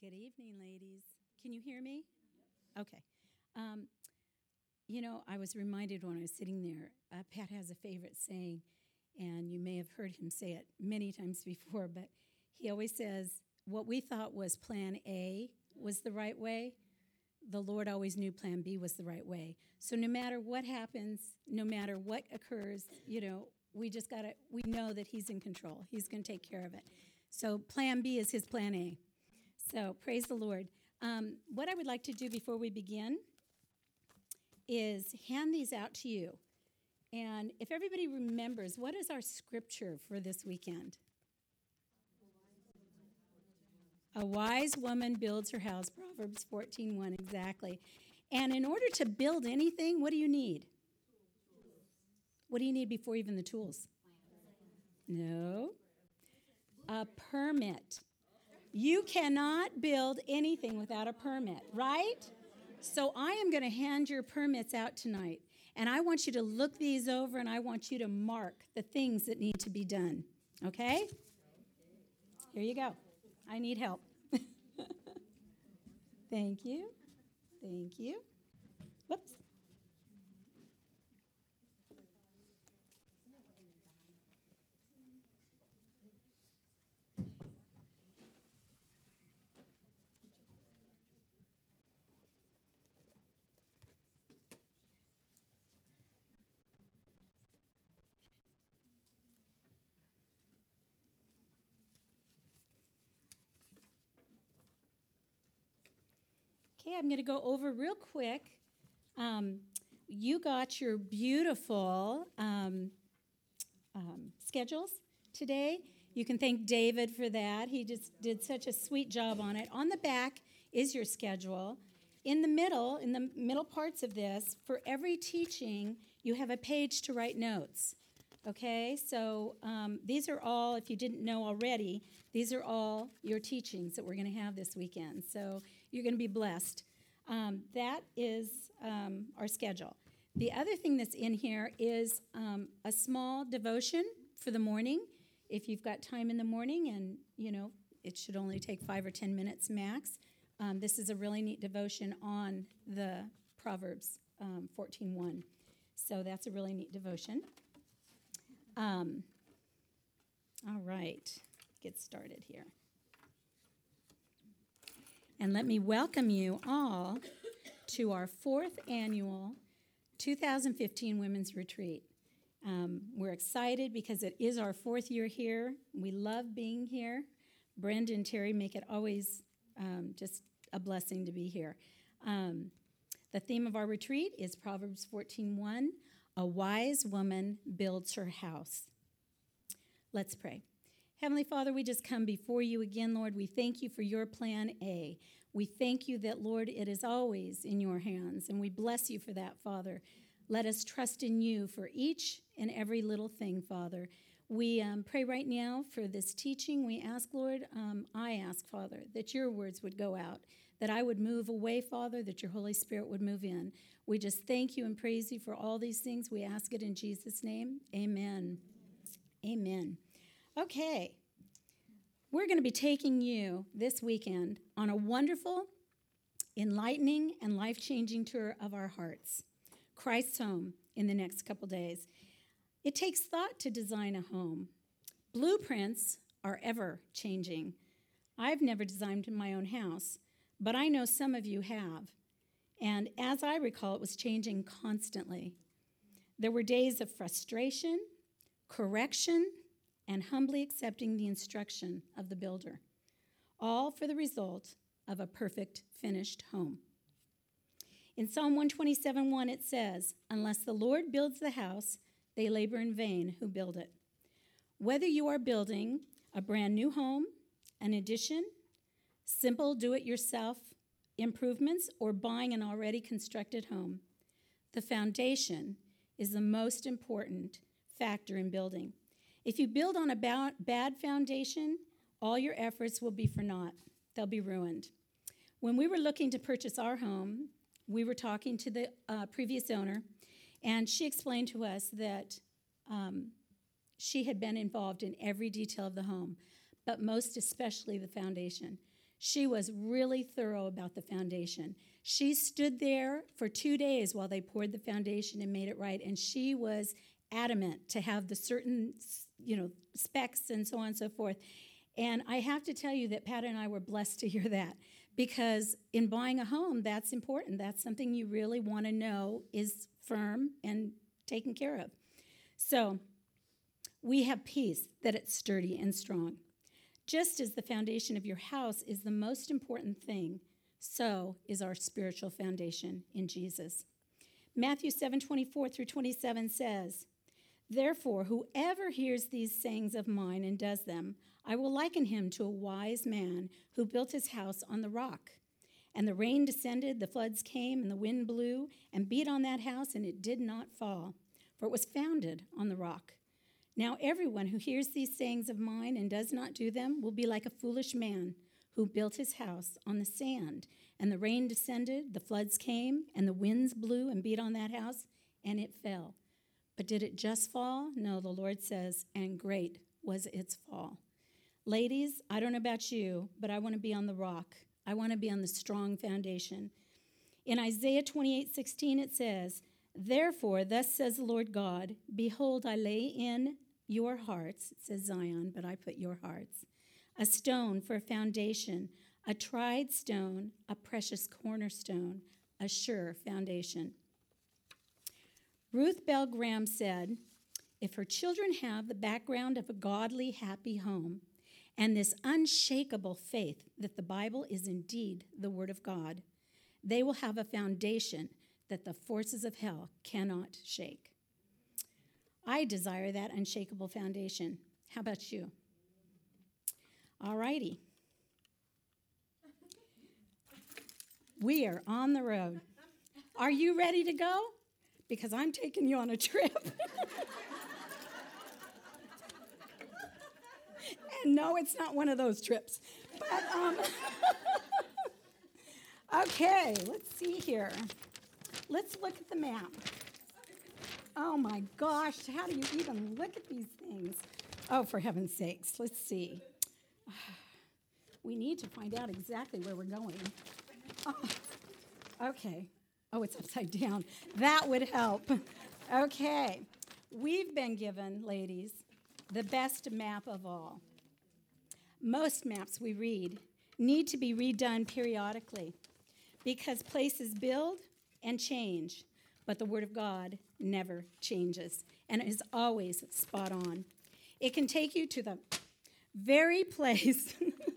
Good evening, ladies. Can you hear me? Okay. I was reminded when I was sitting there, Pat has a favorite saying, and you may have heard him say it many times before, but he always says, what we thought was plan A was the right way, the Lord always knew plan B was the right way. So no matter what happens, no matter what occurs, we know that he's in control. He's going to take care of it. So plan B is his plan A. So praise the Lord. What I would like to do before we begin is hand these out to you. And if everybody remembers, what is our scripture for this weekend? A wise woman builds her house, Proverbs 14:1, exactly. And in order to build anything, what do you need? What do you need before even the tools? No. A permit. You cannot build anything without a permit, right? So I am going to hand your permits out tonight. And I want you to look these over and I want you to mark the things that need to be done. Okay? Here you go. I need help. Thank you. Thank you. Whoops. Okay, I'm going to go over real quick. You got your beautiful schedules today. You can thank David for that. He just did such a sweet job on it. On the back is your schedule. In the middle parts of this, for every teaching, you have a page to write notes. Okay, so these are all, if you didn't know already, these are all your teachings that we're going to have this weekend. So you're going to be blessed. That is our schedule. The other thing that's in here is a small devotion for the morning. If you've got time in the morning and, it should only take 5 or 10 minutes max. This is a really neat devotion on the Proverbs 14:1. So that's a really neat devotion. All right, get started here. And let me welcome you all to our 4th annual 2015 Women's Retreat. We're excited because it is our 4th year here. We love being here. Brenda and Terry make it always just a blessing to be here. The theme of our retreat is Proverbs 14:1, a wise woman builds her house. Let's pray. Heavenly Father, we just come before you again, Lord. We thank you for your plan A. We thank you that, Lord, it is always in your hands, and we bless you for that, Father. Let us trust in you for each and every little thing, Father. We pray right now for this teaching. We ask, Lord, I ask, Father, that your words would go out, that I would move away, Father, that your Holy Spirit would move in. We just thank you and praise you for all these things. We ask it in Jesus' name. Amen. Amen. Okay. We're going to be taking you this weekend on a wonderful, enlightening, and life-changing tour of our hearts, Christ's home, in the next couple days. It takes thought to design a home. Blueprints are ever changing. I've never designed my own house, but I know some of you have. And as I recall, it was changing constantly. There were days of frustration, correction, and humbly accepting the instruction of the builder, all for the result of a perfect finished home. In Psalm 127:1, it says, "Unless the Lord builds the house, they labor in vain who build it." Whether you are building a brand new home, an addition, simple do-it-yourself improvements, or buying an already constructed home, the foundation is the most important factor in building. If you build on a bad foundation, all your efforts will be for naught. They'll be ruined. When we were looking to purchase our home, we were talking to the previous owner, and she explained to us that she had been involved in every detail of the home, but most especially the foundation. She was really thorough about the foundation. She stood there for 2 days while they poured the foundation and made it right, and she was adamant to have the certain, specs and so on and so forth. And I have to tell you that Pat and I were blessed to hear that, because in buying a home, that's important. That's something you really want to know is firm and taken care of. So we have peace that it's sturdy and strong. Just as the foundation of your house is the most important thing, so is our spiritual foundation in Jesus. Matthew 7:24-27 says, "Therefore, whoever hears these sayings of mine and does them, I will liken him to a wise man who built his house on the rock. And the rain descended, the floods came, and the wind blew and beat on that house, and it did not fall, for it was founded on the rock. Now everyone who hears these sayings of mine and does not do them will be like a foolish man who built his house on the sand. And the rain descended, the floods came, and the winds blew and beat on that house, and it fell. But did it just fall? No, the Lord says, and great was its fall." Ladies, I don't know about you, but I want to be on the rock. I want to be on the strong foundation. In Isaiah 28:16, it says, "Therefore, thus says the Lord God, behold, I lay in your hearts," it says Zion, but I put your hearts, "a stone for a foundation, a tried stone, a precious cornerstone, a sure foundation." Ruth Bell Graham said, "If her children have the background of a godly, happy home, and this unshakable faith that the Bible is indeed the Word of God, they will have a foundation that the forces of hell cannot shake." I desire that unshakable foundation. How about you? All righty. We are on the road. Are you ready to go? Because I'm taking you on a trip. And no, it's not one of those trips. But, okay, let's see here. Let's look at the map. Oh my gosh, how do you even look at these things? Oh, for heaven's sakes, let's see. We need to find out exactly where we're going. Oh, okay. Oh, it's upside down. That would help. Okay. We've been given, ladies, the best map of all. Most maps we read need to be redone periodically because places build and change, but the Word of God never changes, and it is always spot on. It can take you to the very place.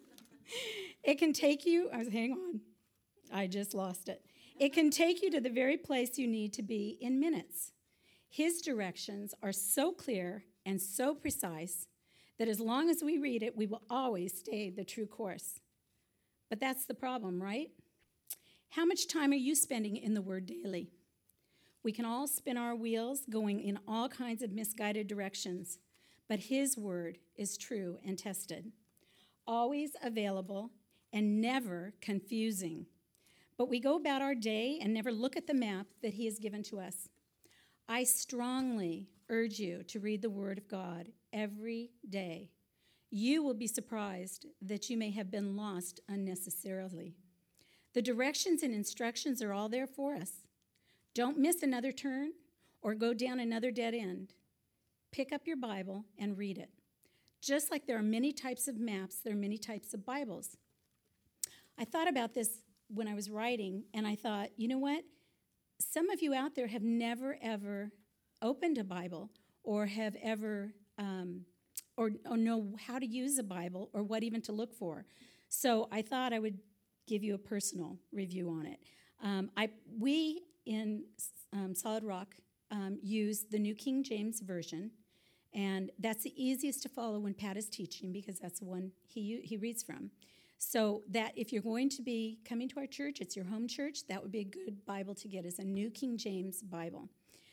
It can take you, hang on, I just lost it. It can take you to the very place you need to be in minutes. His directions are so clear and so precise that as long as we read it, we will always stay the true course. But that's the problem, right? How much time are you spending in the Word daily? We can all spin our wheels going in all kinds of misguided directions, but His Word is true and tested, always available and never confusing. But we go about our day and never look at the map that He has given to us. I strongly urge you to read the Word of God every day. You will be surprised that you may have been lost unnecessarily. The directions and instructions are all there for us. Don't miss another turn or go down another dead end. Pick up your Bible and read it. Just like there are many types of maps, there are many types of Bibles. I thought about this when I was writing, and I thought, you know what? Some of you out there have never, ever opened a Bible or have ever, or know how to use a Bible or what even to look for. So I thought I would give you a personal review on it. We in Solid Rock use the New King James Version, and that's the easiest to follow when Pat is teaching because that's the one he reads from. So that if you're going to be coming to our church, it's your home church, that would be a good Bible to get, is a New King James Bible.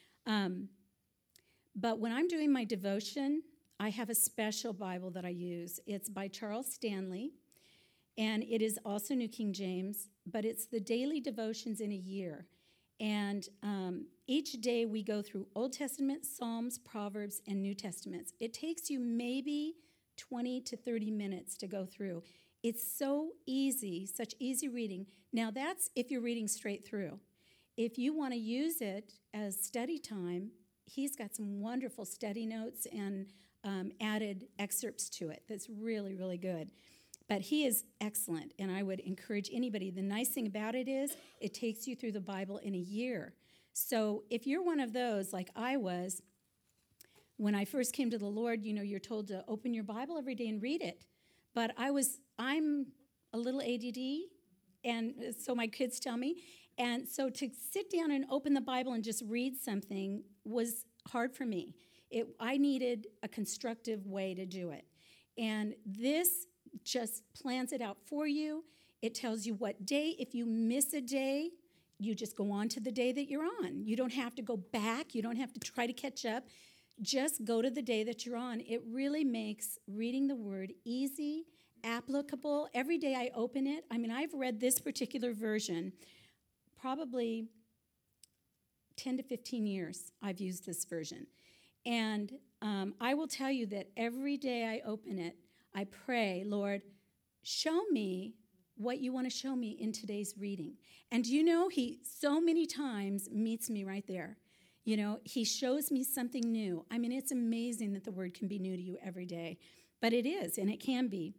But when I'm doing my devotion, I have a special Bible that I use. It's by Charles Stanley, and it is also New King James, but it's the daily devotions in a year. And each day we go through Old Testament, Psalms, Proverbs, and New Testaments. It takes you maybe 20 to 30 minutes to go through. It's so easy, such easy reading. Now, that's if you're reading straight through. If you want to use it as study time, he's got some wonderful study notes and added excerpts to it that's really, really good. But he is excellent, and I would encourage anybody. The nice thing about it is it takes you through the Bible in a year. So if you're one of those, like I was, when I first came to the Lord, you're told to open your Bible every day and read it. But I'm a little ADD, and so my kids tell me. And so to sit down and open the Bible and just read something was hard for me. I needed a constructive way to do it. And this just plans it out for you. It tells you what day. If you miss a day, you just go on to the day that you're on. You don't have to go back. You don't have to try to catch up. Just go to the day that you're on. It really makes reading the Word easy, applicable. Every day I open it. I've read this particular version probably 10 to 15 years I've used this version. And I will tell you that every day I open it, I pray, Lord, show me what you want to show me in today's reading. And he so many times meets me right there. He shows me something new. It's amazing that the Word can be new to you every day. But it is, and it can be.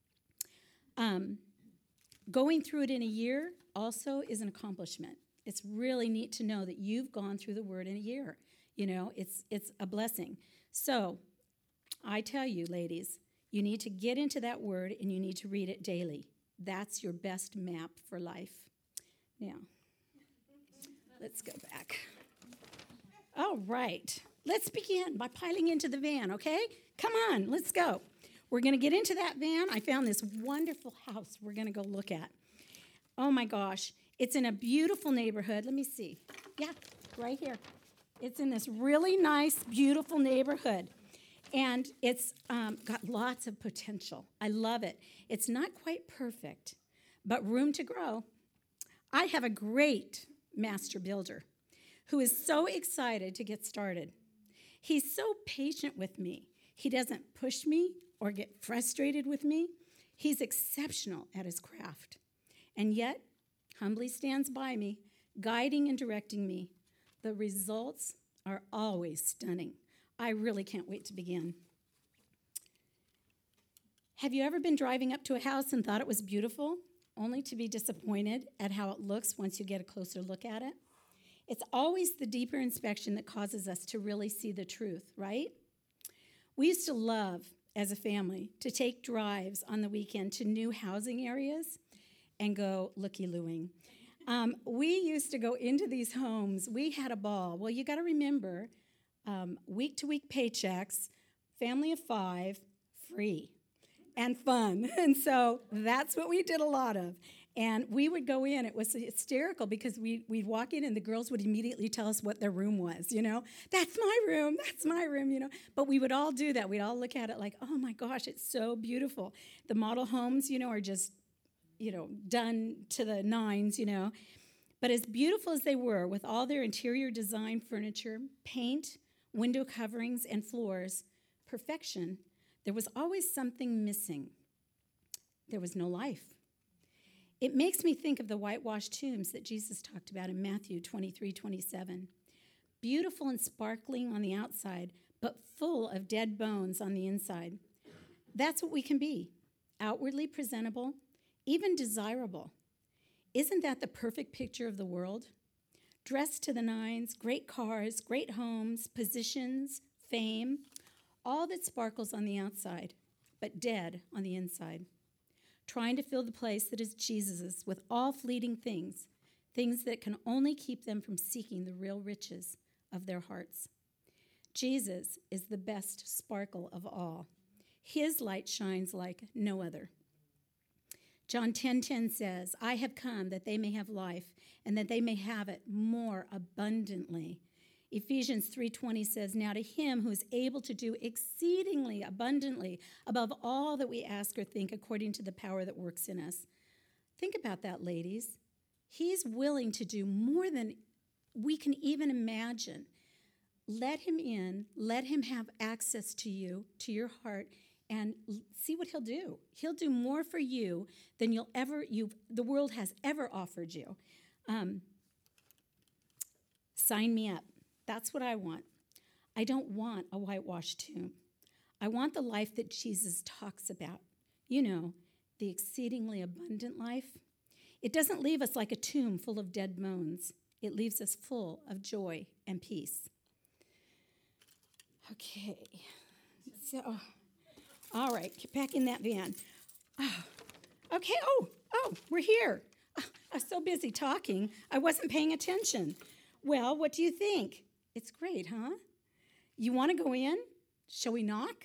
Going through it in a year also is an accomplishment. It's really neat to know that you've gone through the Word in a year. It's a blessing. So I tell you, ladies, you need to get into that Word and you need to read it daily. That's your best map for life. Now, let's go back. All right. Let's begin by piling into the van, okay? Come on, let's go. We're going to get into that van. I found this wonderful house we're going to go look at. Oh, my gosh. It's in a beautiful neighborhood. Let me see. Yeah, right here. It's in this really nice, beautiful neighborhood. And it's got lots of potential. I love it. It's not quite perfect, but room to grow. I have a great master builder who is so excited to get started. He's so patient with me. He doesn't push me or get frustrated with me. He's exceptional at his craft, and yet humbly stands by me, guiding and directing me. The results are always stunning. I really can't wait to begin. Have you ever been driving up to a house and thought it was beautiful, only to be disappointed at how it looks once you get a closer look at it? It's always the deeper inspection that causes us to really see the truth, right? We used to love, as a family, to take drives on the weekend to new housing areas and go looky-looing. We used to go into these homes. We had a ball. Well, you got to remember, week-to-week paychecks, family of 5, free and fun. And so that's what we did a lot of. And we would go in. It was hysterical because we'd walk in and the girls would immediately tell us what their room was, That's my room, But we would all do that. We'd all look at it like, oh, my gosh, it's so beautiful. The model homes, are just, done to the nines, But as beautiful as they were, with all their interior design furniture, paint, window coverings, and floors, perfection, there was always something missing. There was no life. It makes me think of the whitewashed tombs that Jesus talked about in Matthew 23:27. Beautiful and sparkling on the outside, but full of dead bones on the inside. That's what we can be, outwardly presentable, even desirable. Isn't that the perfect picture of the world? Dressed to the nines, great cars, great homes, positions, fame, all that sparkles on the outside, but dead on the inside. Trying to fill the place that is Jesus's with all fleeting things, things that can only keep them from seeking the real riches of their hearts. Jesus is the best sparkle of all. His light shines like no other. John 10:10 says, I have come that they may have life and that they may have it more abundantly. Ephesians 3:20 says, now to him who is able to do exceedingly abundantly above all that we ask or think according to the power that works in us. Think about that, ladies. He's willing to do more than we can even imagine. Let him in, let him have access to you, to your heart, and see what he'll do. He'll do more for you than the world has ever offered you. Sign me up. That's what I want. I don't want a whitewashed tomb. I want the life that Jesus talks about. You know, the exceedingly abundant life. It doesn't leave us like a tomb full of dead bones. It leaves us full of joy and peace. Okay. So, all right, get back in that van. Oh, okay, we're here. Oh, I was so busy talking, I wasn't paying attention. Well, what do you think? It's great, huh? You want to go in? Shall we knock?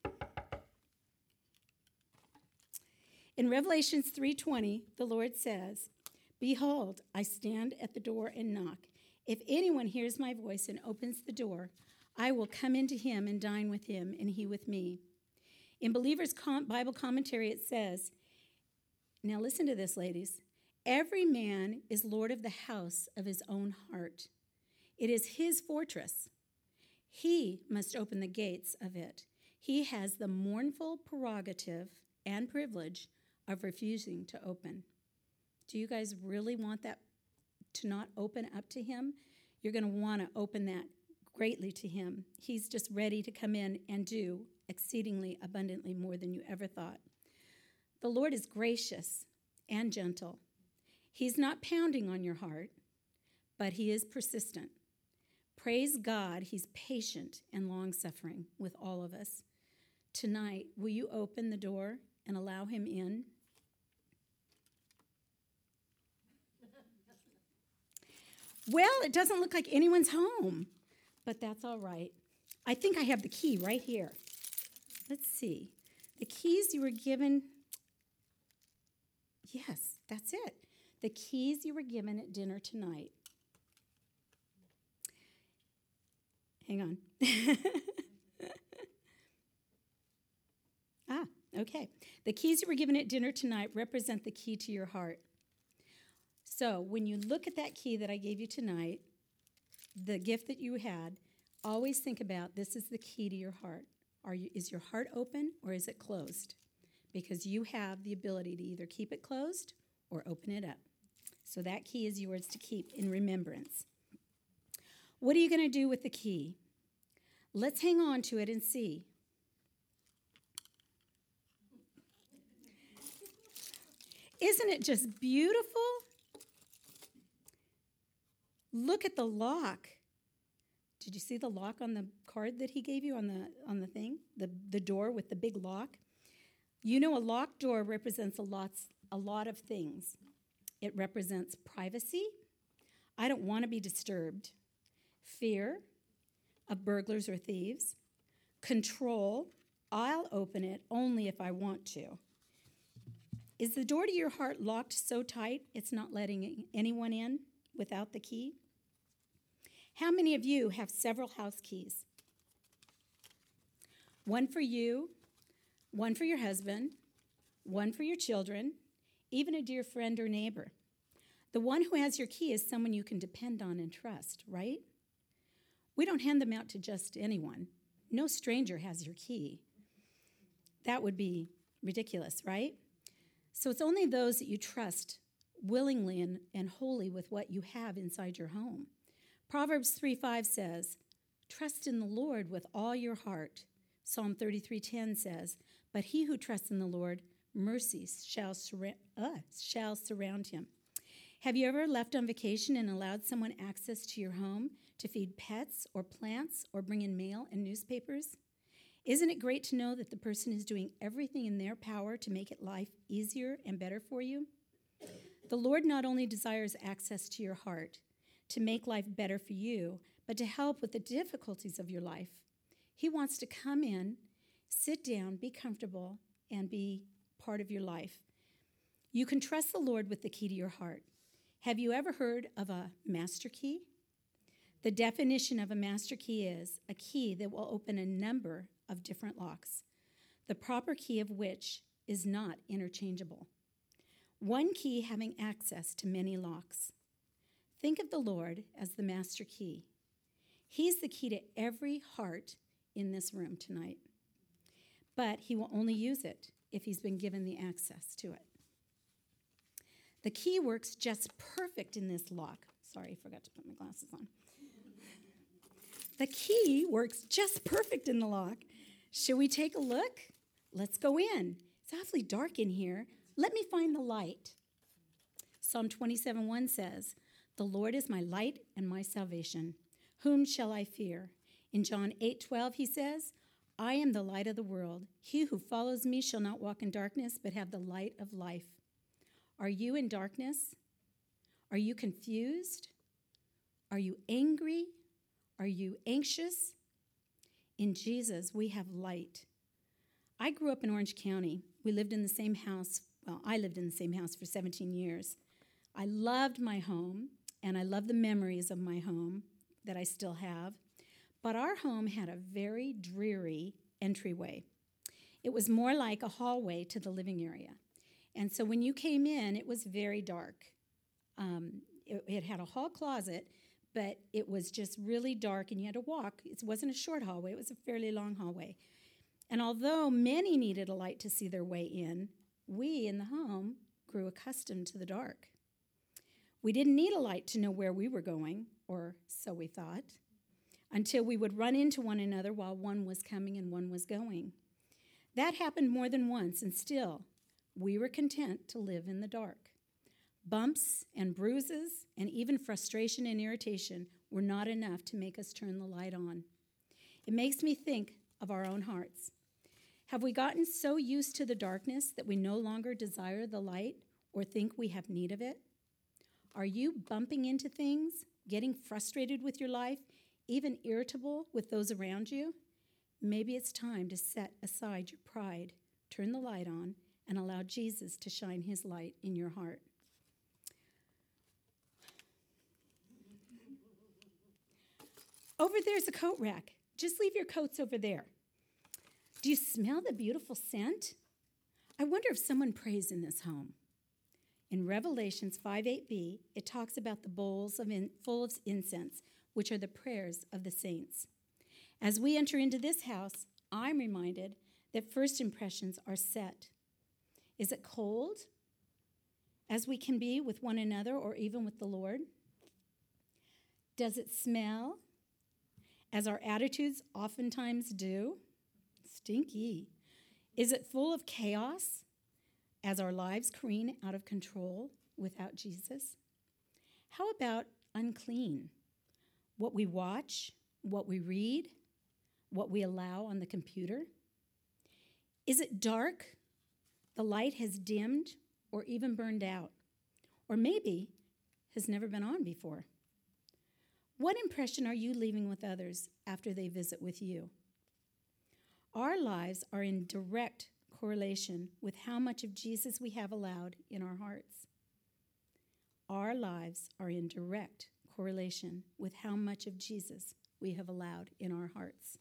In Revelations 3:20, the Lord says, "Behold, I stand at the door and knock. If anyone hears my voice and opens the door, I will come into him and dine with him, and he with me." In Believer's Bible Commentary, it says, now listen to this, ladies. Every man is Lord of the house of his own heart. It is his fortress. He must open the gates of it. He has the mournful prerogative and privilege of refusing to open. Do you guys really want that to not open up to him? You're going to want to open that greatly to him. He's just ready to come in and do exceedingly abundantly more than you ever thought. The Lord is gracious and gentle. He's not pounding on your heart, but he is persistent. Praise God, he's patient and long-suffering with all of us. Tonight, will you open the door and allow him in? Well, it doesn't look like anyone's home, but that's all right. I think I have the key right here. Let's see. The keys you were given. Yes, that's it. The keys you were given at dinner tonight. Hang on. Okay. The keys you were given at dinner tonight represent the key to your heart. So when you look at that key that I gave you tonight, the gift that you had, always think about this is the key to your heart. Is your heart open or is it closed? Because you have the ability to either keep it closed or open it up. So that key is yours to keep in remembrance. What are you going to do with the key? Let's hang on to it and see. Isn't it just beautiful? Look at the lock. Did you see the lock on the card that he gave you on the thing? The door with the big lock? You know, a locked door represents a lot of things. It represents privacy. I don't want to be disturbed. Fear of burglars or thieves. Control. I'll open it only if I want to. Is the door to your heart locked so tight it's not letting anyone in without the key? How many of you have several house keys? One for you, one for your husband, one for your children, even a dear friend or neighbor. The one who has your key is someone you can depend on and trust, right? We don't hand them out to just anyone. No stranger has your key. That would be ridiculous, right? So it's only those that you trust willingly and wholly with what you have inside your home. Proverbs 3:5 says, "Trust in the Lord with all your heart." Psalm 33:10 says, "But he who trusts in the Lord, mercy shall surround him." Have you ever left on vacation and allowed someone access to your home to feed pets or plants or bring in mail and newspapers? Isn't it great to know that the person is doing everything in their power to make life easier and better for you? The Lord not only desires access to your heart to make life better for you, but to help with the difficulties of your life. He wants to come in, sit down, be comfortable, and be part of your life. You can trust the Lord with the key to your heart. Have you ever heard of a master key? The definition of a master key is a key that will open a number of different locks, the proper key of which is not interchangeable. One key having access to many locks. Think of the Lord as the master key. He's the key to every heart in this room tonight. but he will only use it if he's been given the access to it. The key works just perfect in this lock. Sorry, I forgot to put my glasses on. The key works just perfect in the lock. Should we take a look? Let's go in. It's awfully dark in here. Let me find the light. Psalm 27:1 says, "The Lord is my light and my salvation. Whom shall I fear?" In John 8:12 he says, "I am the light of the world. He who follows me shall not walk in darkness, but have the light of life." Are you in darkness? Are you confused? Are you angry? Are you anxious? In Jesus, we have light. I grew up in Orange County. We lived in the same house. Well, I lived in the same house for 17 years. I loved my home, and I love the memories of my home that I still have. But our home had a very dreary entryway. It was more like a hallway to the living area. And so when you came in, it was very dark. It had a hall closet, but it was just really dark, and you had to walk. It wasn't a short hallway. It was a fairly long hallway. And although many needed a light to see their way in, we in the home grew accustomed to the dark. We didn't need a light to know where we were going, or so we thought, until we would run into one another while one was coming and one was going. That happened more than once, and still, we were content to live in the dark. Bumps and bruises and even frustration and irritation were not enough to make us turn the light on. It makes me think of our own hearts. Have we gotten so used to the darkness that we no longer desire the light or think we have need of it? Are you bumping into things, getting frustrated with your life, even irritable with those around you? Maybe it's time to set aside your pride, turn the light on, and allow Jesus to shine his light in your heart. Over there's a coat rack. Just leave your coats over there. Do you smell the beautiful scent? I wonder if someone prays in this home. In Revelations 5:8b, it talks about the bowls full of incense, which are the prayers of the saints. As we enter into this house, I'm reminded that first impressions are set. Is it cold, as we can be with one another or even with the Lord? Does it smell, as our attitudes oftentimes do? Stinky. Is it full of chaos, as our lives careen out of control without Jesus? How about unclean? What we watch, what we read, what we allow on the computer? Is it dark? The light has dimmed or even burned out, or maybe has never been on before. What impression are you leaving with others after they visit with you? Our lives are in direct correlation with how much of Jesus we have allowed in our hearts. Our lives are in direct correlation with how much of Jesus we have allowed in our hearts.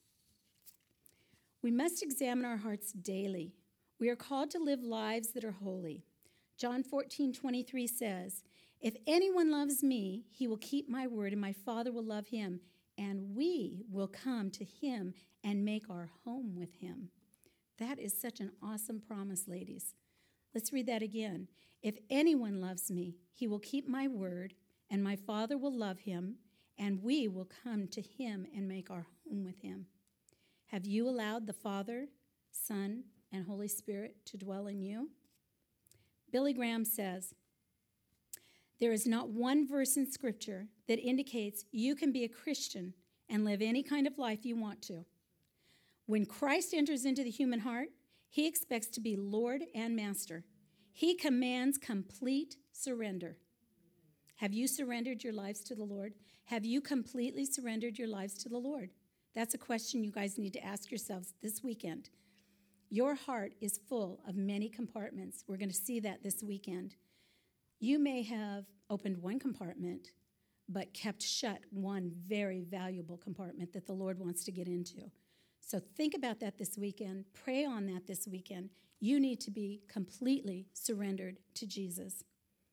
We must examine our hearts daily. We are called to live lives that are holy. John 14:23 says, "If anyone loves me, he will keep my word, and my Father will love him, and we will come to him and make our home with him." That is such an awesome promise, ladies. Let's read that again. "If anyone loves me, he will keep my word, and my Father will love him, and we will come to him and make our home with him." Have you allowed the Father, Son, and Holy Spirit to dwell in you? Billy Graham says, "There is not one verse in Scripture that indicates you can be a Christian and live any kind of life you want to. When Christ enters into the human heart, he expects to be Lord and Master. He commands complete surrender." Have you surrendered your lives to the Lord? Have you completely surrendered your lives to the Lord? That's a question you guys need to ask yourselves this weekend. Your heart is full of many compartments. We're going to see that this weekend. You may have opened one compartment, but kept shut one very valuable compartment that the Lord wants to get into. So think about that this weekend. Pray on that this weekend. You need to be completely surrendered to Jesus.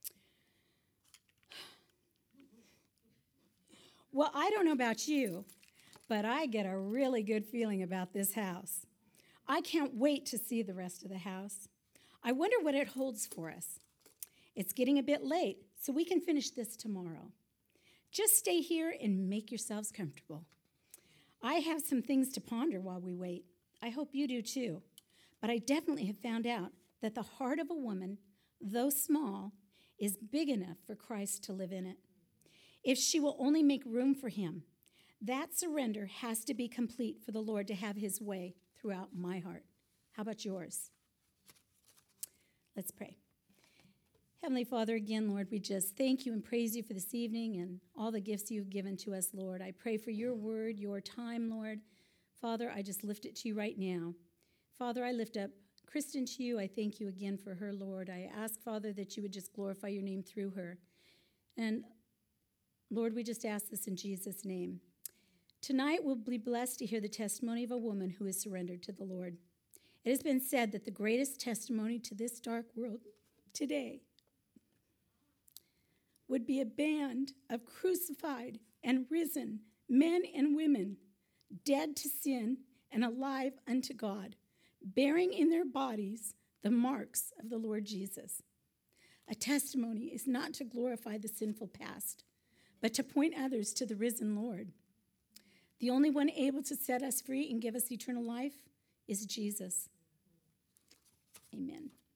Well, I don't know about you, but I get a really good feeling about this house. I can't wait to see the rest of the house. I wonder what it holds for us. It's getting a bit late, so we can finish this tomorrow. Just stay here and make yourselves comfortable. I have some things to ponder while we wait. I hope you do too. But I definitely have found out that the heart of a woman, though small, is big enough for Christ to live in it. If she will only make room for him, that surrender has to be complete for the Lord to have his way throughout my heart. How about yours? Let's pray. Heavenly Father, again, Lord, we just thank you and praise you for this evening and all the gifts you've given to us, Lord. I pray for your word, your time, Lord. Father, I just lift it to you right now. Father, I lift up Kristen to you. I thank you again for her, Lord. I ask, Father, that you would just glorify your name through her. And, Lord, we just ask this in Jesus' name. Tonight we'll be blessed to hear the testimony of a woman who has surrendered to the Lord. It has been said that the greatest testimony to this dark world today would be a band of crucified and risen men and women, dead to sin and alive unto God, bearing in their bodies the marks of the Lord Jesus. A testimony is not to glorify the sinful past, but to point others to the risen Lord. The only one able to set us free and give us eternal life is Jesus. Amen.